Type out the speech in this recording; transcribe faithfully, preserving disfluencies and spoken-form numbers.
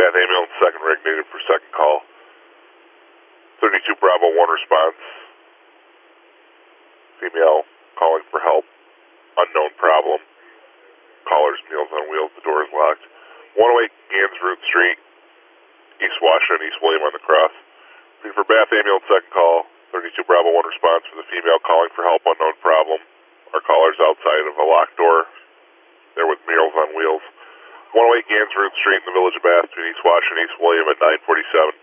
Bath ambulance, second rig needed for second call. thirty-two Bravo one response. Female calling for help. Unknown problem. Caller's Meals on Wheels. The door is locked. one oh eight Gans Root Street, East Washington, East William on the cross. For Bath ambulance, second call. thirty-two Bravo one response for the female calling for help. Unknown problem. Our caller's outside of a locked door. They're with Meals on Wheels. one oh eight Gans Root Street in the village of Bath between East Washington and East William at nine forty-seven.